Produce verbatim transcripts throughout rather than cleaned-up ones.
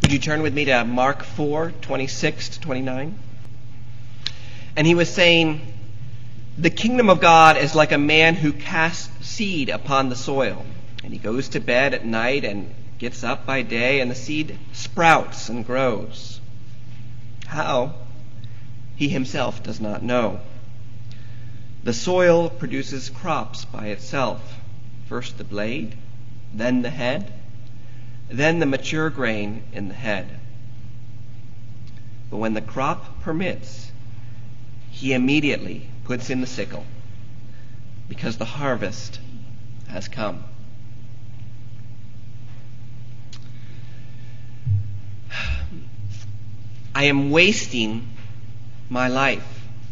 Would you turn with me to Mark four, twenty-six to twenty-nine? And he was saying, the kingdom of God is like a man who casts seed upon the soil. And he goes to bed at night and gets up by day, and the seed sprouts and grows. How? He himself does not know. The soil produces crops by itself. First the blade, then the head, then the mature grain in the head. But when the crop permits, he immediately puts in the sickle, because the harvest has come. I am wasting my life.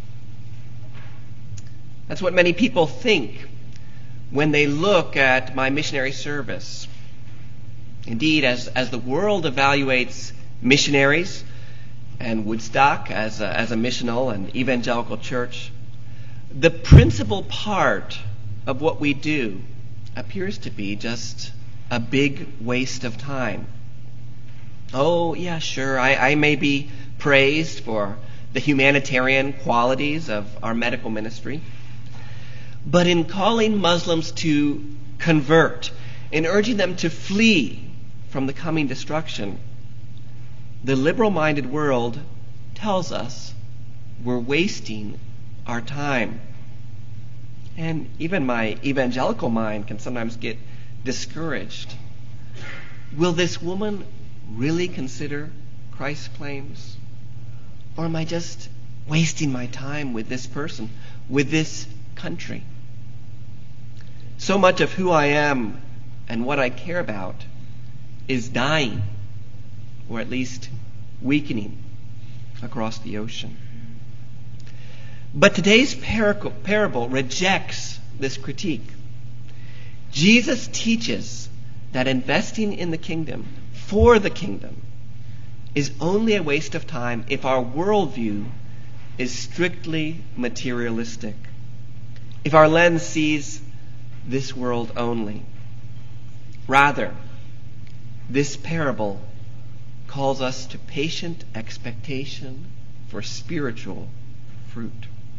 That's what many people think when they look at my missionary service. Indeed, as, as the world evaluates missionaries and Woodstock as a, as a missional and evangelical church, the principal part of what we do appears to be just a big waste of time. Oh, yeah, sure, I, I may be praised for the humanitarian qualities of our medical ministry, but in calling Muslims to convert, in urging them to flee from the coming destruction, the liberal-minded world tells us we're wasting our time. And even my evangelical mind can sometimes get discouraged. Will this woman really consider Christ's claims? Or am I just wasting my time with this person, with this country? So much of who I am and what I care about is dying, or at least weakening, across the ocean. But today's parable rejects this critique. Jesus teaches that investing in the kingdom, for the kingdom, is only a waste of time if our worldview is strictly materialistic, if our lens sees this world only. Rather, this parable calls us to patient expectation for spiritual fruit.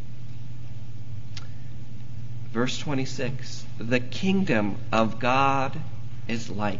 Verse twenty-six, the kingdom of God is like.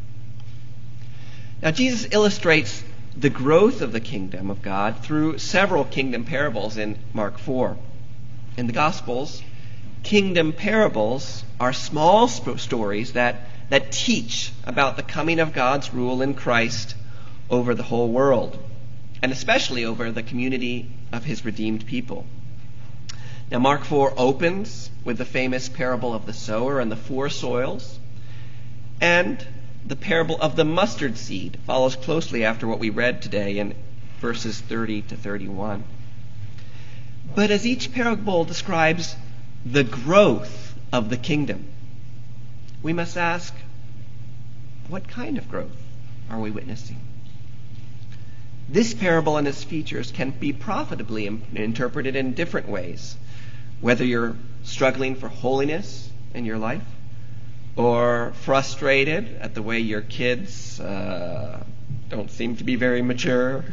Now, Jesus illustrates the growth of the kingdom of God through several kingdom parables in Mark four. In the Gospels, kingdom parables are small sp- stories that, that teach about the coming of God's rule in Christ over the whole world, and especially over the community of his redeemed people. Now, Mark four opens with the famous parable of the sower and the four soils, and the parable of the mustard seed follows closely after what we read today in verses thirty to thirty-one. But as each parable describes the growth of the kingdom, we must ask, what kind of growth are we witnessing? This parable and its features can be profitably im- interpreted in different ways, whether you're struggling for holiness in your life, or frustrated at the way your kids uh, don't seem to be very mature.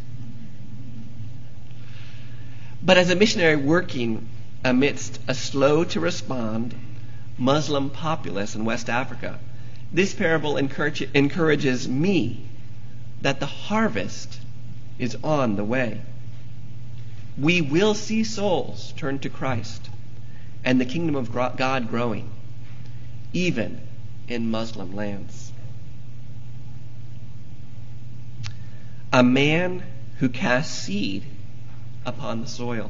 But as a missionary working amidst a slow-to-respond Muslim populace in West Africa, this parable encourage, encourages me that the harvest is on the way. We will see souls turn to Christ and the kingdom of God growing, even in Muslim lands. A man who casts seed upon the soil.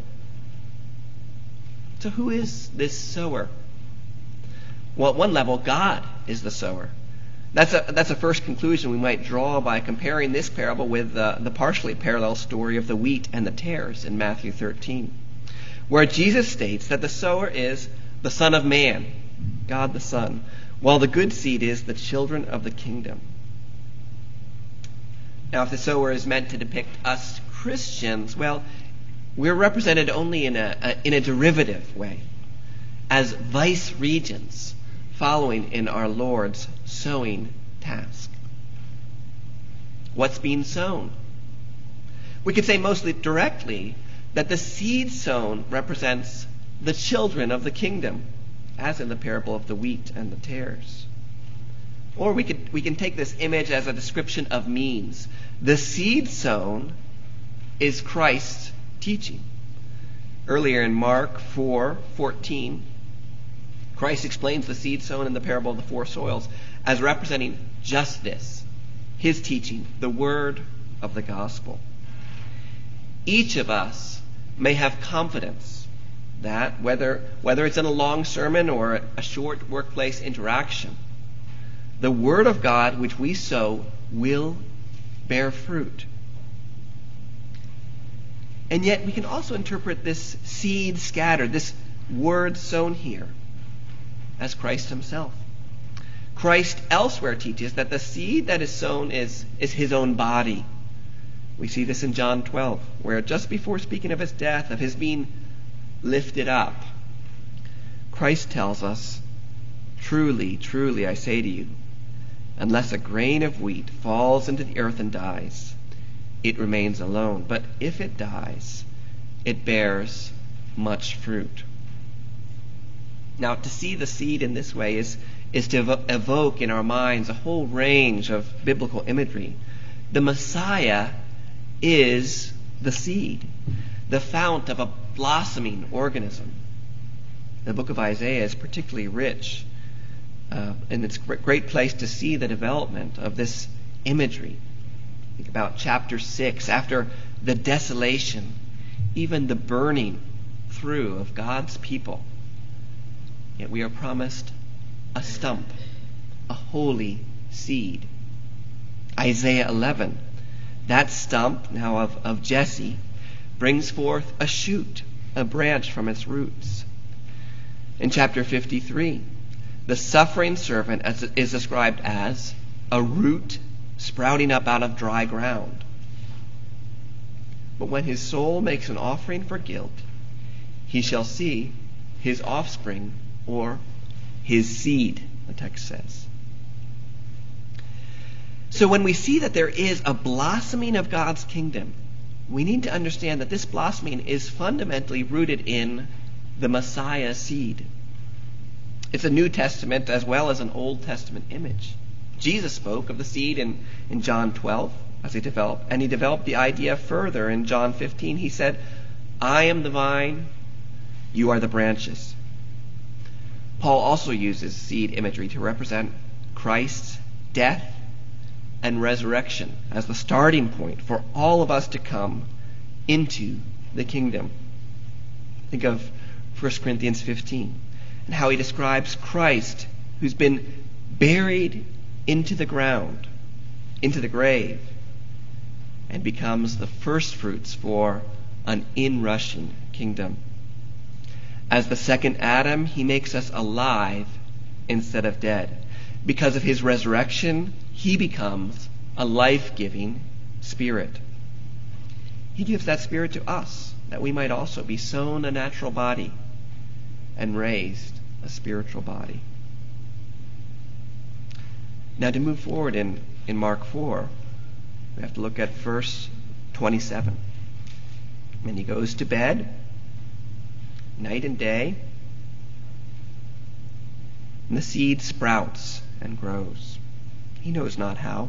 So who is this sower? Well, at one level, God is the sower. That's a, that's a first conclusion we might draw by comparing this parable with uh, the partially parallel story of the wheat and the tares in Matthew thirteen, where Jesus states that the sower is the Son of Man, God the Son, while the good seed is the children of the kingdom. Now, if the sower is meant to depict us Christians, well, we're represented only in a, a in a derivative way, as vice regents following in our Lord's sowing task. what's being sown. We could say mostly directly that the seed sown represents the children of the kingdom, as in the parable of the wheat and the tares. Or we could we can take this image as a description of means. The seed sown is Christ's teaching. Earlier in Mark four fourteen, Christ explains the seed sown in the parable of the four soils as representing just this, his teaching, the word of the gospel. Each of us may have confidence that whether whether it's in a long sermon or a short workplace interaction, the word of God which we sow will bear fruit. And yet we can also interpret this seed scattered, this word sown here, as Christ himself. Christ elsewhere teaches that the seed that is sown is, is his own body. We see this in John twelve, where just before speaking of his death, of his being lifted up, Christ tells us, "Truly, truly, I say to you, unless a grain of wheat falls into the earth and dies, it remains alone. But if it dies, it bears much fruit." Now, to see the seed in this way is, is to evo- evoke in our minds a whole range of biblical imagery. The Messiah is the seed, the fount of a blossoming organism. The book of Isaiah is particularly rich, uh, and it's a great place to see the development of this imagery. Think about chapter six, after the desolation, even the burning through of God's people. Yet we are promised a stump, a holy seed. Isaiah eleven, that stump now of, of Jesse brings forth a shoot, a branch from its roots. In chapter fifty-three, the suffering servant is described as a root sprouting up out of dry ground. But when his soul makes an offering for guilt, he shall see his offspring, or his seed, the text says. So when we see that there is a blossoming of God's kingdom, we need to understand that this blossoming is fundamentally rooted in the Messiah seed. It's a New Testament as well as an Old Testament image. Jesus spoke of the seed in, in John twelve as he developed, and he developed the idea further in John fifteen. He said, "I am the vine, you are the branches." Paul also uses seed imagery to represent Christ's death and resurrection as the starting point for all of us to come into the kingdom. Think of First Corinthians fifteen and how he describes Christ who's been buried into the ground, into the grave, and becomes the first fruits for an inrushing kingdom. As the second Adam, he makes us alive instead of dead. Because of his resurrection, he becomes a life-giving spirit. He gives that spirit to us, that we might also be sown a natural body and raised a spiritual body. Now, to move forward in, in Mark four, we have to look at verse twenty-seven. And he goes to bed night and day, and the seed sprouts and grows. He knows not how.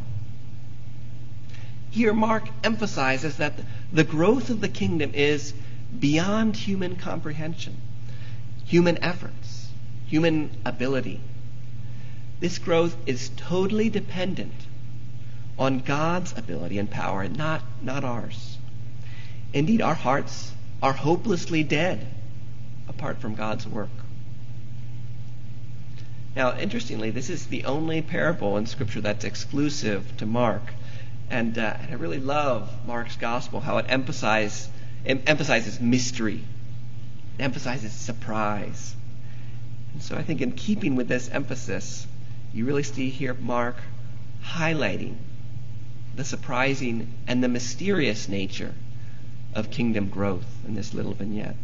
Here Mark emphasizes that the growth of the kingdom is beyond human comprehension, human efforts, human ability. This growth is totally dependent on God's ability and power, and not, not ours. Indeed, our hearts are hopelessly dead apart from God's work. Now, interestingly, this is the only parable in Scripture that's exclusive to Mark. And, uh, and I really love Mark's gospel, how it emphasizes, it emphasizes mystery. It emphasizes surprise. And so I think in keeping with this emphasis, you really see here Mark highlighting the surprising and the mysterious nature of kingdom growth in this little vignette.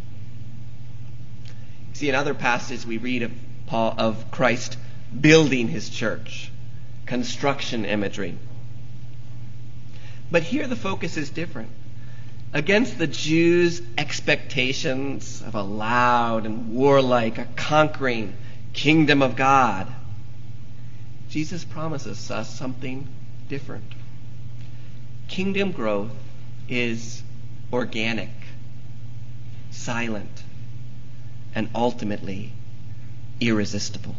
See, in other passages we read of Paul of Christ building his church, construction imagery. But here the focus is different. Against the Jews' expectations of a loud and warlike, a conquering kingdom of God, Jesus promises us something different. Kingdom growth is organic, silent, and ultimately irresistible.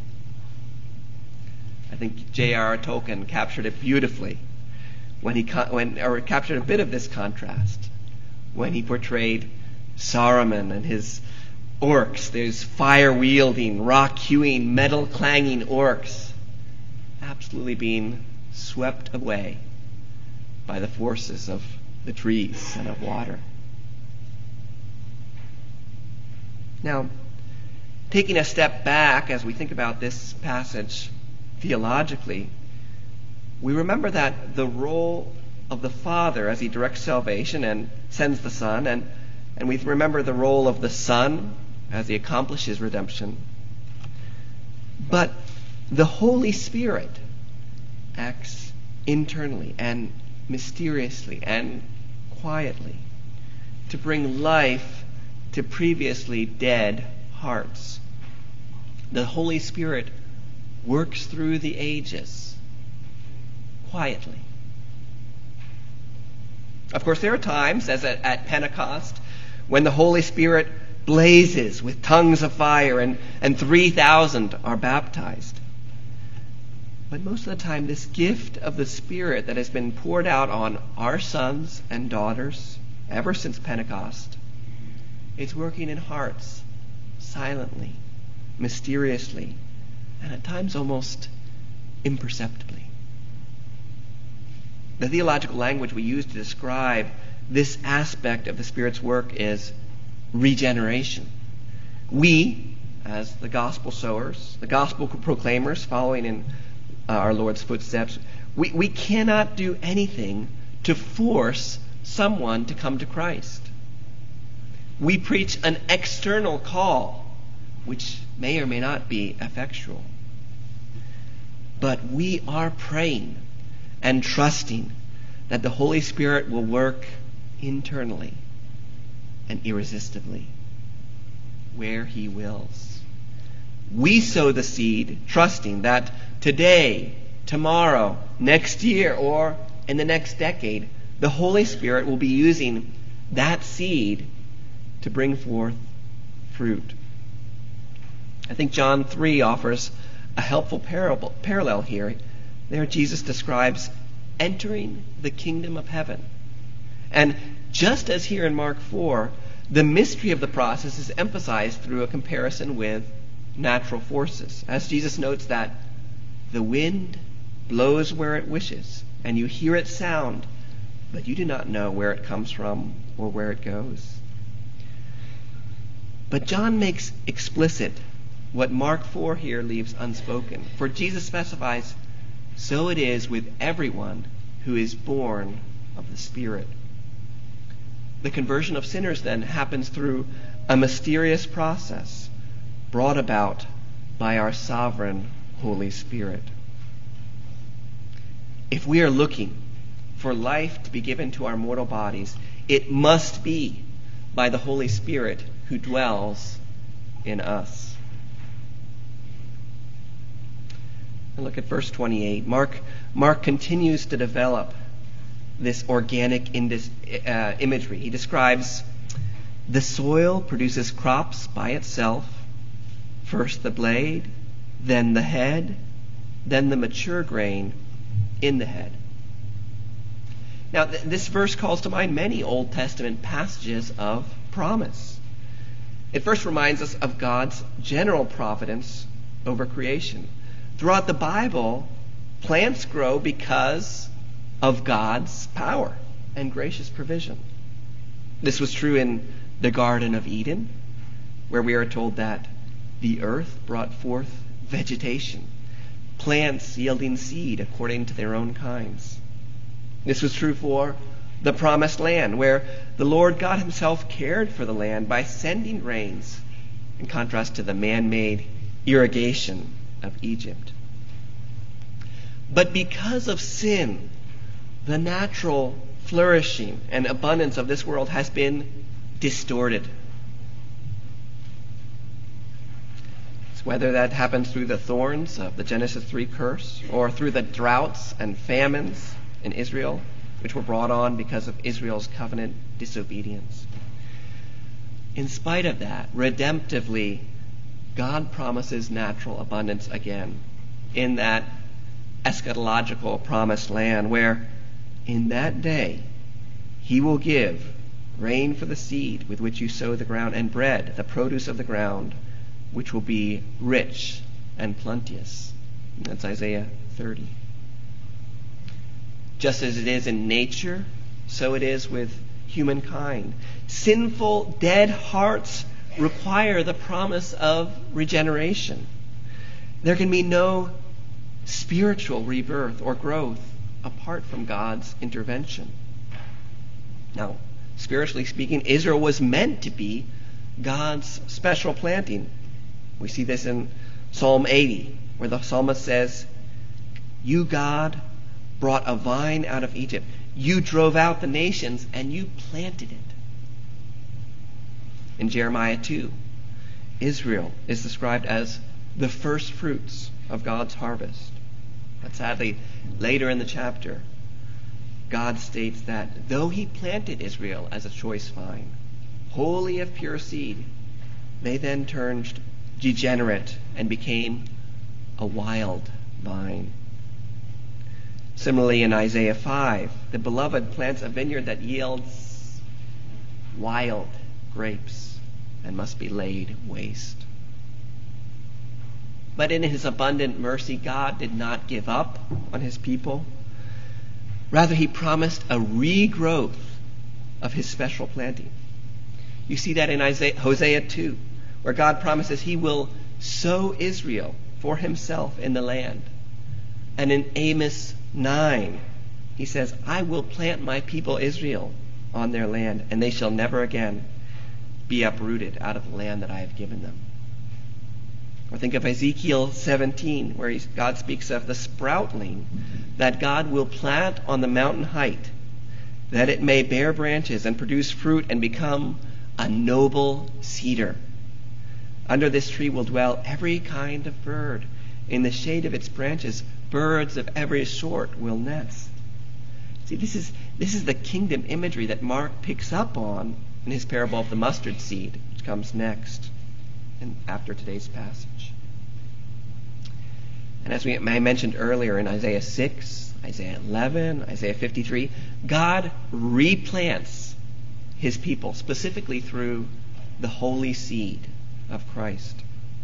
I think J R R Tolkien captured it beautifully when he when or captured a bit of this contrast when he portrayed Saruman and his orcs, those fire-wielding, rock-hewing, metal-clanging orcs, absolutely being swept away by the forces of the trees and of water. Now, taking a step back as we think about this passage theologically, we remember that the role of the Father as he directs salvation and sends the Son, and, and we remember the role of the Son as he accomplishes redemption. But the Holy Spirit acts internally and mysteriously and quietly to bring life to previously dead hearts. The Holy Spirit works through the ages quietly. Of course, there are times, as at, at Pentecost, when the Holy Spirit blazes with tongues of fire and, and three thousand are baptized. But most of the time, this gift of the Spirit that has been poured out on our sons and daughters ever since Pentecost, it's working in hearts silently, mysteriously, and at times almost imperceptibly. The theological language we use to describe this aspect of the Spirit's work is regeneration. We, as the gospel sowers, the gospel proclaimers following in uh, our Lord's footsteps, we, we cannot do anything to force someone to come to Christ. We preach an external call, which may or may not be effectual. But we are praying and trusting that the Holy Spirit will work internally and irresistibly where he wills. We sow the seed, trusting that today, tomorrow, next year, or in the next decade, the Holy Spirit will be using that seed to bring forth fruit. I think John three offers a helpful parable, parallel here. There Jesus describes entering the kingdom of heaven. And just as here in Mark four, the mystery of the process is emphasized through a comparison with natural forces. As Jesus notes that the wind blows where it wishes, and you hear its sound, but you do not know where it comes from or where it goes. But John makes explicit what Mark four here leaves unspoken. For Jesus specifies, so it is with everyone who is born of the Spirit. The conversion of sinners then happens through a mysterious process brought about by our sovereign Holy Spirit. If we are looking for life to be given to our mortal bodies, it must be by the Holy Spirit who dwells in us. And look at verse twenty-eight. Mark, Mark continues to develop this organic indus, uh, imagery. He describes the soil produces crops by itself. First the blade, then the head, then the mature grain in the head. Now, th- this verse calls to mind many Old Testament passages of promise. It first reminds us of God's general providence over creation. Throughout the Bible, plants grow because of God's power and gracious provision. This was true in the Garden of Eden, where we are told that the earth brought forth vegetation, plants yielding seed according to their own kinds. This was true for the Promised Land, where the Lord God himself cared for the land by sending rains, in contrast to the man-made irrigation of Egypt. But because of sin, the natural flourishing and abundance of this world has been distorted. Whether that happens through the thorns of the Genesis three curse or through the droughts and famines in Israel, which were brought on because of Israel's covenant disobedience. In spite of that, redemptively, God promises natural abundance again in that eschatological promised land where in that day he will give rain for the seed with which you sow the ground and bread, the produce of the ground, which will be rich and plenteous. And that's Isaiah thirty. Just as it is in nature, so it is with humankind. Sinful, dead hearts require the promise of regeneration. There can be no spiritual rebirth or growth apart from God's intervention. Now, spiritually speaking, Israel was meant to be God's special planting. We see this in Psalm eighty, where the psalmist says, "You, God, brought a vine out of Egypt. You drove out the nations and you planted it." In Jeremiah two, Israel is described as the first fruits of God's harvest. But sadly, later in the chapter, God states that though he planted Israel as a choice vine, wholly of pure seed, they then turned degenerate and became a wild vine. Similarly, in Isaiah five, the beloved plants a vineyard that yields wild grapes and must be laid waste. But in his abundant mercy, God did not give up on his people. Rather, he promised a regrowth of his special planting. You see that in Isaiah, Hosea two, where God promises he will sow Israel for himself in the land. And in Amos nine, he says, "I will plant my people Israel on their land, and they shall never again be uprooted out of the land that I have given them." Or think of Ezekiel seventeen, where God speaks of the sproutling that God will plant on the mountain height, that it may bear branches and produce fruit and become a noble cedar. Under this tree will dwell every kind of bird. In the shade of its branches, birds of every sort will nest. See, this is this is the kingdom imagery that Mark picks up on in his parable of the mustard seed, which comes next and after today's passage. And as we, I mentioned earlier in Isaiah six, Isaiah eleven, Isaiah fifty-three, God replants his people specifically through the holy seed of Christ.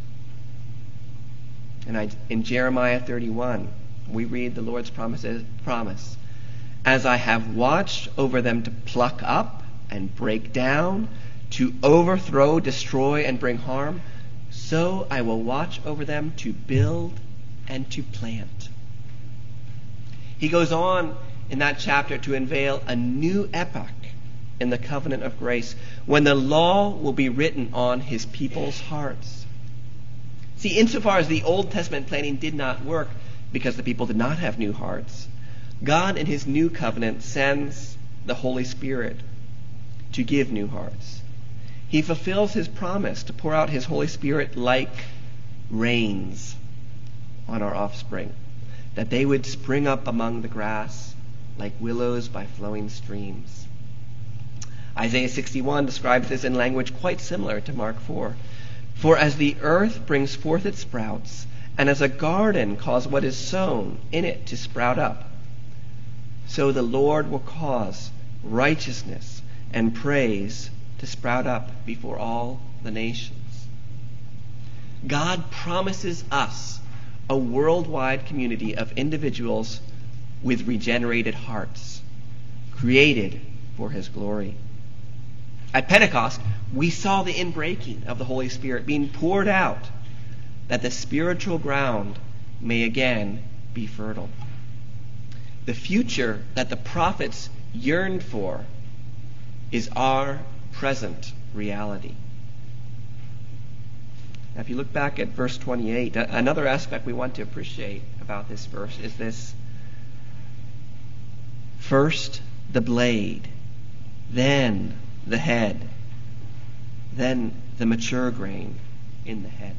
And I, in Jeremiah thirty-one, we read the Lord's promises, promise, "As I have watched over them to pluck up and break down, to overthrow, destroy, and bring harm, so I will watch over them to build and to plant." He goes on in that chapter to unveil a new epoch in the covenant of grace, when the law will be written on his people's hearts. See, insofar as the Old Testament planting did not work because the people did not have new hearts, God in his new covenant sends the Holy Spirit to give new hearts. He fulfills his promise to pour out his Holy Spirit like rains on our offspring, that they would spring up among the grass like willows by flowing streams. Isaiah sixty-one describes this in language quite similar to Mark four. "For as the earth brings forth its sprouts, and as a garden causes what is sown in it to sprout up, so the Lord will cause righteousness and praise to sprout up before all the nations." God promises us a worldwide community of individuals with regenerated hearts, created for his glory. At Pentecost, we saw the inbreaking of the Holy Spirit being poured out, that the spiritual ground may again be fertile. The future that the prophets yearned for is our present reality. Now, if you look back at verse twenty-eight, another aspect we want to appreciate about this verse is this First the blade, then the head, then the mature grain in the head.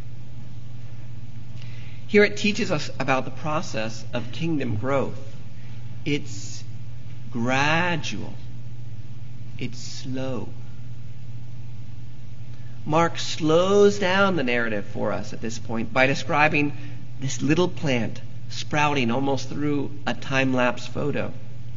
Here it teaches us about the process of kingdom growth. It's gradual. It's slow. Mark slows down the narrative for us at this point by describing this little plant sprouting almost through a time-lapse photo.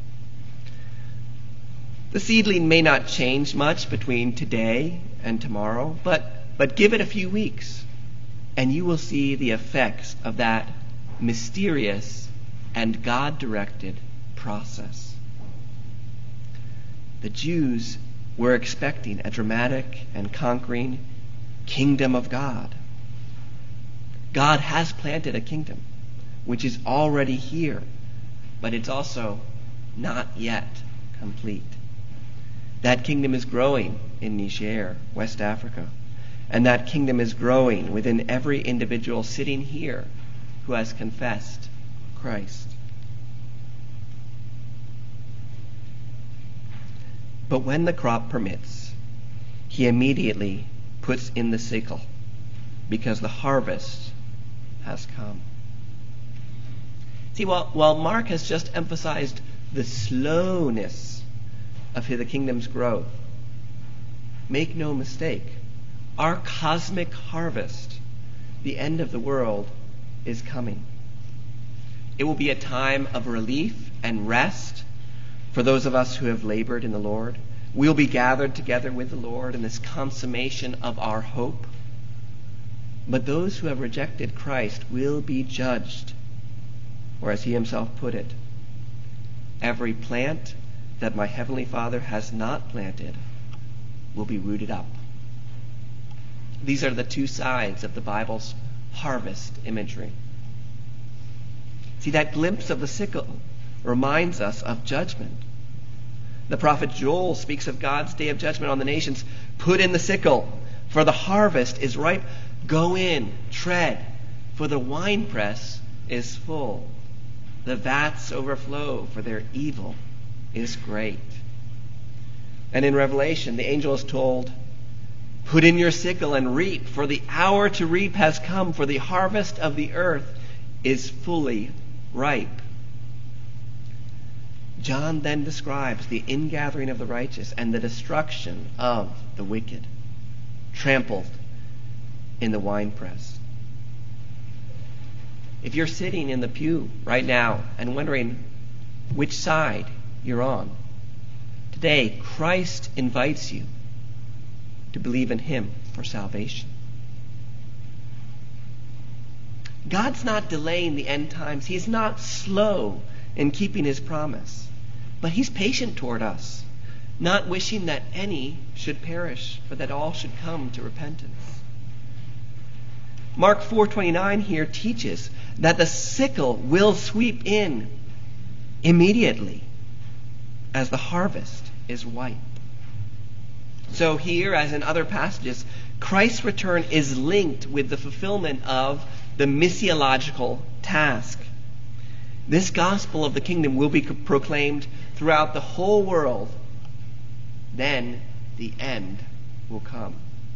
The seedling may not change much between today and tomorrow, but, but give it a few weeks, and you will see the effects of that mysterious and God-directed process. The Jews were expecting a dramatic and conquering kingdom of God. God has planted a kingdom which is already here, but it's also not yet complete. That kingdom is growing in Niger, West Africa, and that kingdom is growing within every individual sitting here who has confessed Christ. But when the crop permits, he immediately puts in the sickle, because the harvest has come. See, while, while Mark has just emphasized the slowness of the kingdom's growth, make no mistake, our cosmic harvest, the end of the world, is coming. It will be a time of relief and rest for those of us who have labored in the Lord. We'll be gathered together with the Lord in this consummation of our hope. But those who have rejected Christ will be judged. Or as he himself put it, every plant that my heavenly Father has not planted will be rooted up. These are the two sides of the Bible's harvest imagery. See, that glimpse of the sickle reminds us of judgment. The prophet Joel speaks of God's day of judgment on the nations. Put in the sickle, for the harvest is ripe. Go in, tread, for the winepress is full. The vats overflow, for their evil is great. And in Revelation, the angel is told, put in your sickle and reap, for the hour to reap has come, for the harvest of the earth is fully ripe. John then describes the ingathering of the righteous and the destruction of the wicked, trampled in the winepress. If you're sitting in the pew right now and wondering which side you're on, today Christ invites you to believe in him for salvation. God's not delaying the end times. He's not slow in keeping his promise. But he's patient toward us, not wishing that any should perish, but that all should come to repentance. Mark four twenty-nine here teaches that the sickle will sweep in immediately as the harvest is ripe. So here, as in other passages, Christ's return is linked with the fulfillment of the missiological task. This gospel of the kingdom will be proclaimed throughout the whole world. Then the end will come.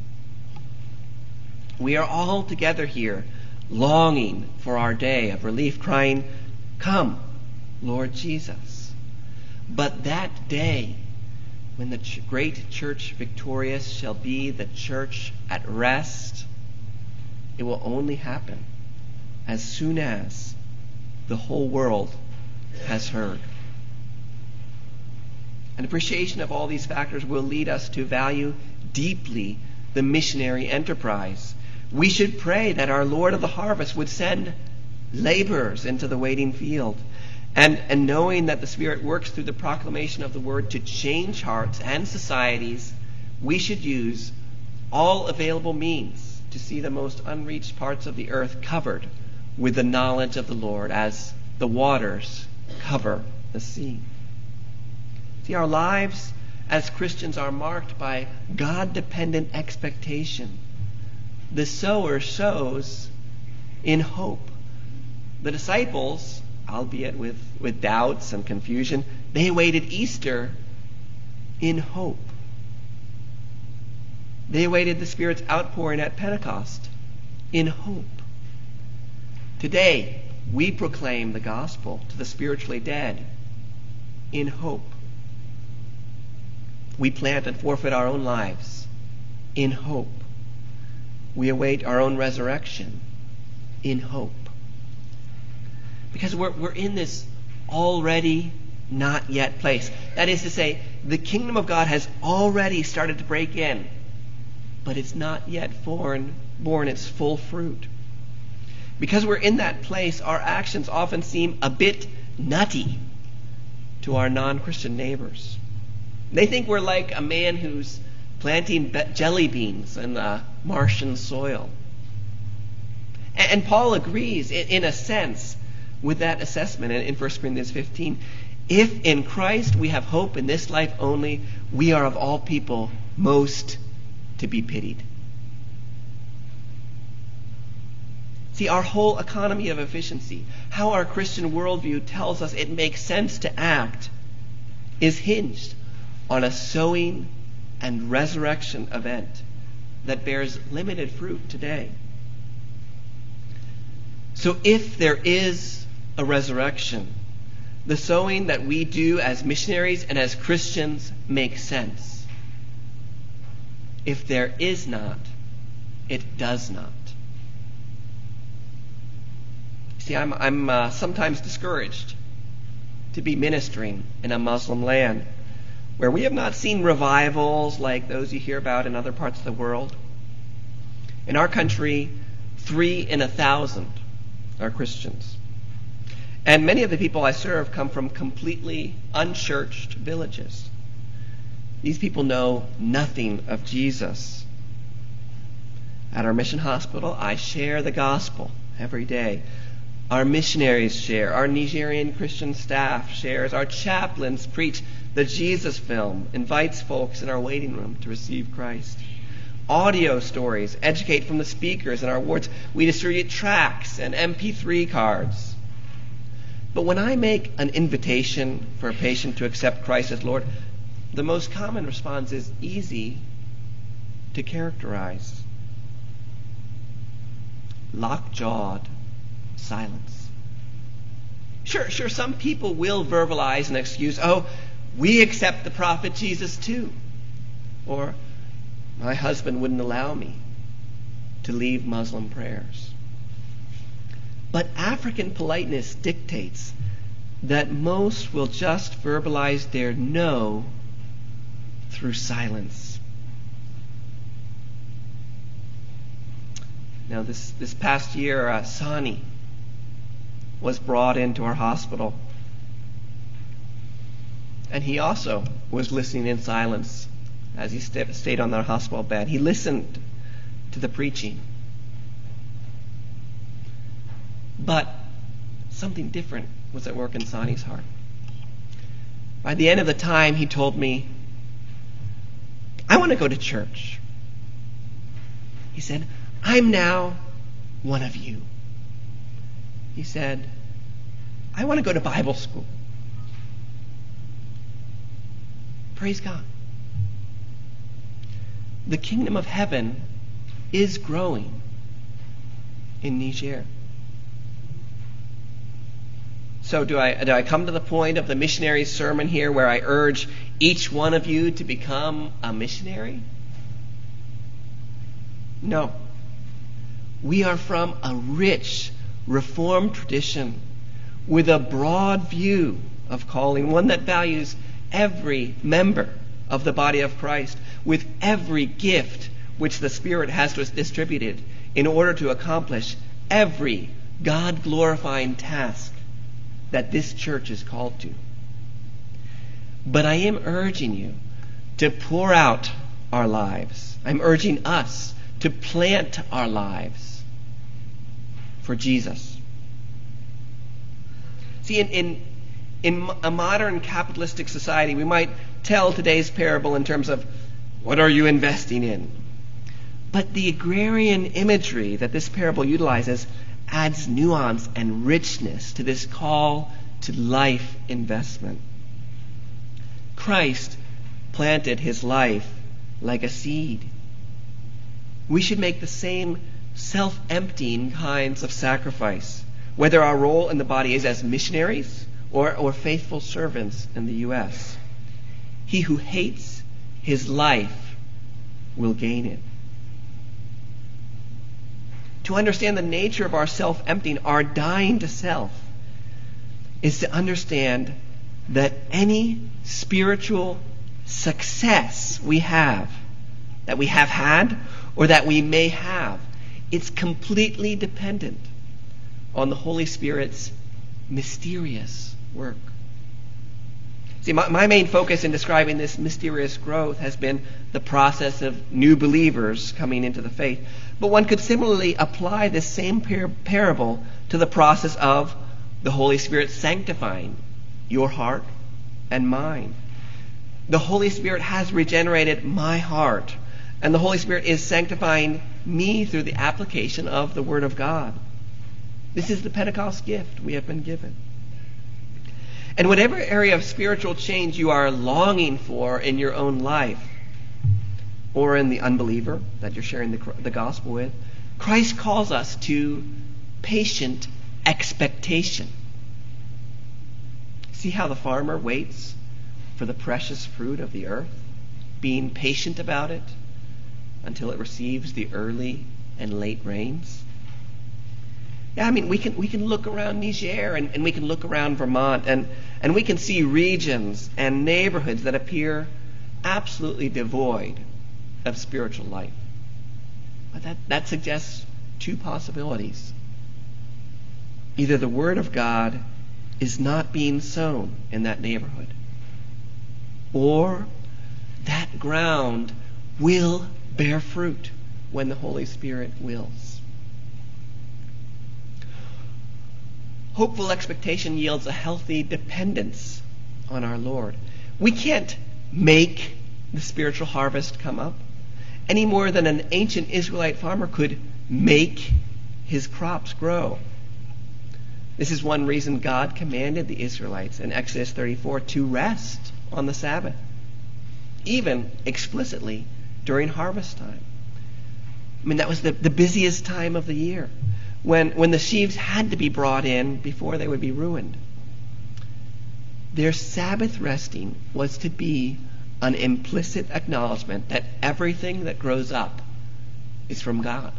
We are all together here, longing for our day of relief, crying, "Come, Lord Jesus." But that day, when the ch- great church victorious shall be the church at rest, it will only happen as soon as the whole world has heard. An appreciation of all these factors will lead us to value deeply the missionary enterprise. We should pray that our Lord of the harvest would send laborers into the waiting field. And, and knowing that the Spirit works through the proclamation of the word to change hearts and societies, we should use all available means to see the most unreached parts of the earth covered with the knowledge of the Lord as the waters cover the sea. See, our lives as Christians are marked by God-dependent expectation. The sower sows in hope. The disciples, albeit with, with doubts and confusion, They awaited Easter in hope. They awaited the Spirit's outpouring at Pentecost in hope. Today, we proclaim the gospel to the spiritually dead in hope. We plant and forfeit our own lives in hope. We await our own resurrection in hope. Because we're, we're in this already not yet place. That is to say, the kingdom of God has already started to break in, but it's not yet born, born its full fruit. Because we're in that place, our actions often seem a bit nutty to our non-Christian neighbors. They think we're like a man who's planting be- jelly beans in the Martian soil. And, and Paul agrees, in, in a sense, with that assessment in, in First Corinthians fifteen. If in Christ we have hope in this life only, we are of all people most to be pitied. See, our whole economy of efficiency, how our Christian worldview tells us it makes sense to act, is hinged on a sowing and resurrection event that bears limited fruit today. So if there is a resurrection, the sowing that we do as missionaries and as Christians makes sense. If there is not, it does not. See, I'm, I'm uh, sometimes discouraged to be ministering in a Muslim land where we have not seen revivals like those you hear about in other parts of the world. In our country, three in a thousand are Christians. And many of the people I serve come from completely unchurched villages. These people know nothing of Jesus. At our mission hospital, I share the gospel every day. Our missionaries share. Our Nigerian Christian staff shares. Our chaplains preach the Jesus film, invites folks in our waiting room to receive Christ. Audio stories educate from the speakers in our wards. We distribute tracts and M P three cards. But when I make an invitation for a patient to accept Christ as Lord, the most common response is easy to characterize. Lockjawed silence. Sure, sure, some people will verbalize an excuse. Oh, we accept the prophet Jesus too. Or, my husband wouldn't allow me to leave Muslim prayers. But African politeness dictates that most will just verbalize their no through silence. Now, this, this past year, uh, Sani was brought into our hospital. And he also was listening in silence as he st- stayed on the hospital bed. He listened to the preaching. But something different was at work in Sani's heart. By the end of the time, he told me, I want to go to church. He said, I'm now one of you. He said, I want to go to Bible school. Praise God. The kingdom of heaven is growing in Niger. So do I, do I come to the point of the missionary sermon here where I urge each one of you to become a missionary? No. We are from a rich Reformed tradition with a broad view of calling, one that values every member of the body of Christ with every gift which the Spirit has distributed in order to accomplish every God-glorifying task that this church is called to. But I am urging you to pour out our lives. I'm urging us to plant our lives for Jesus. See, in, in, in a modern capitalistic society, we might tell today's parable in terms of, what are you investing in? But the agrarian imagery that this parable utilizes adds nuance and richness to this call to life investment. Christ planted his life like a seed. We should make the same self-emptying kinds of sacrifice, whether our role in the body is as missionaries or, or faithful servants in the U S He who hates his life will gain it. To understand the nature of our self-emptying, our dying to self, is to understand that any spiritual success we have, that we have had, or that we may have, it's completely dependent on the Holy Spirit's mysterious work. See, my, my main focus in describing this mysterious growth has been the process of new believers coming into the faith. But one could similarly apply this same par- parable to the process of the Holy Spirit sanctifying your heart and mind. The Holy Spirit has regenerated my heart, and the Holy Spirit is sanctifying me through the application of the Word of God. This is the Pentecost gift we have been given. And whatever area of spiritual change you are longing for in your own life, or in the unbeliever that you're sharing the, the gospel with, Christ calls us to patient expectation. See how the farmer waits for the precious fruit of the earth, being patient about it until it receives the early and late rains? Yeah, I mean, we can we can look around Niger and, and we can look around Vermont and, and we can see regions and neighborhoods that appear absolutely devoid of spiritual life. But that, that suggests two possibilities. Either the Word of God is not being sown in that neighborhood, or that ground will bear fruit when the Holy Spirit wills. Hopeful expectation yields a healthy dependence on our Lord. We can't make the spiritual harvest come up any more than an ancient Israelite farmer could make his crops grow. This is one reason God commanded the Israelites in Exodus thirty-four to rest on the Sabbath, even explicitly during harvest time. I mean, that was the, the busiest time of the year, when, when the sheaves had to be brought in before they would be ruined. Their Sabbath resting was to be an implicit acknowledgement that everything that grows up is from God.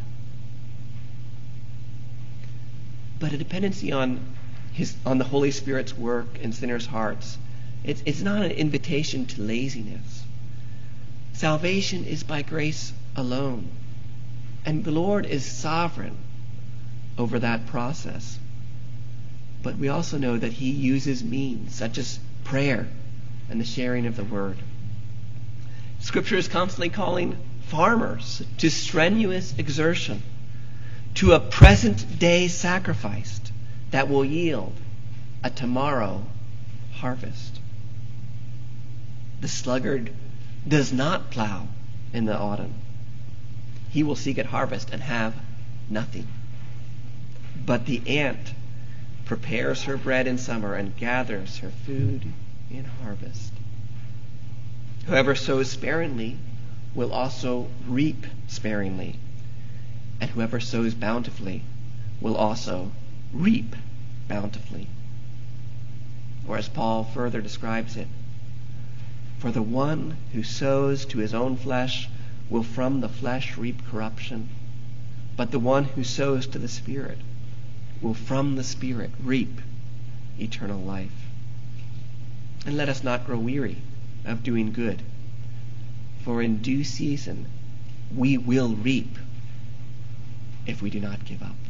But a dependency on his on the Holy Spirit's work in sinners' hearts, it's, it's not an invitation to laziness. Salvation is by grace alone, and the Lord is sovereign over that process. But we also know that he uses means such as prayer and the sharing of the word. Scripture is constantly calling farmers to strenuous exertion, to a present-day sacrifice that will yield a tomorrow harvest. The sluggard does not plow in the autumn. He will seek at harvest and have nothing. But the ant prepares her bread in summer and gathers her food in harvest. Whoever sows sparingly will also reap sparingly, and whoever sows bountifully will also reap bountifully. Or as Paul further describes it, for the one who sows to his own flesh will from the flesh reap corruption, but the one who sows to the Spirit will from the Spirit reap eternal life. And let us not grow weary of doing good, for in due season we will reap if we do not give up.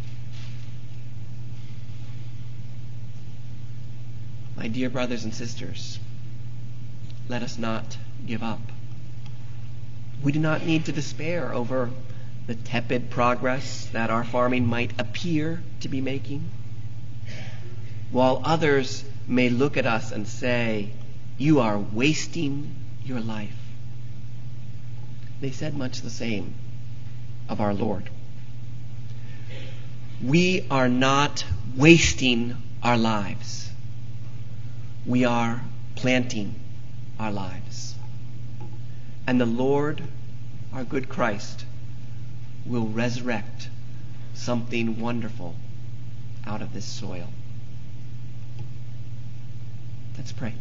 My dear brothers and sisters, let us not give up. We do not need to despair over the tepid progress that our farming might appear to be making. While others may look at us and say, "You are wasting your life," they said much the same of our Lord. We are not wasting our lives. We are planting our lives. And the Lord, our good Christ, will resurrect something wonderful out of this soil. Let's pray.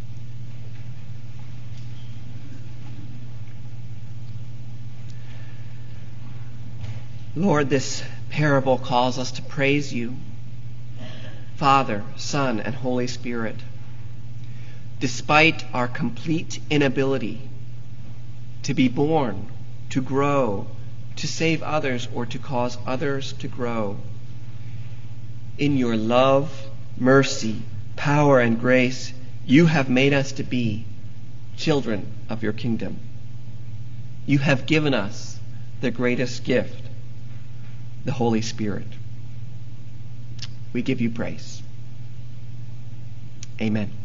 Lord, this parable calls us to praise you, Father, Son, and Holy Spirit. Despite our complete inability to be born, to grow, to save others, or to cause others to grow, in your love, mercy, power, and grace, you have made us to be children of your kingdom. You have given us the greatest gift, the Holy Spirit. We give you praise. Amen.